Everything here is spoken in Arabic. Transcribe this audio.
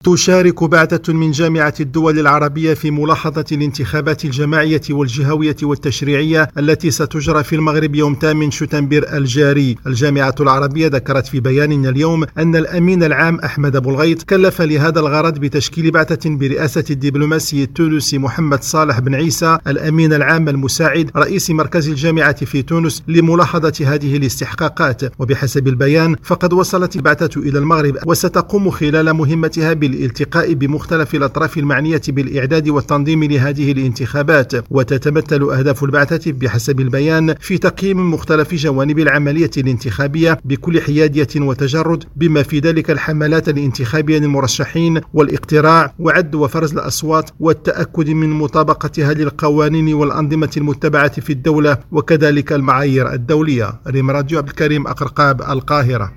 تشارك بعثة من جامعة الدول العربية في ملاحظة الانتخابات الجماعية والجهوية والتشريعية التي ستجرى في المغرب يوم 8 شتنبر الجاري. الجامعة العربية ذكرت في بيان اليوم أن الأمين العام أحمد بولغيط كلف لهذا الغرض بتشكيل بعثة برئاسة الدبلوماسي التونسي محمد صالح بن عيسى الأمين العام المساعد رئيس مركز الجامعة في تونس لملاحظة هذه الاستحقاقات. وبحسب البيان فقد وصلت البعثة إلى المغرب وستقوم خلال مهمتها الالتقاء بمختلف الأطراف المعنية بالإعداد والتنظيم لهذه الانتخابات. وتتمثل أهداف البعثة بحسب البيان في تقييم مختلف جوانب العملية الانتخابية بكل حيادية وتجرد، بما في ذلك الحملات الانتخابية للمرشحين والاقتراع وعد وفرز الأصوات والتأكد من مطابقتها للقوانين والأنظمة المتبعة في الدولة وكذلك المعايير الدولية. ريم راديو عبد الكريم أقرقاب، القاهرة.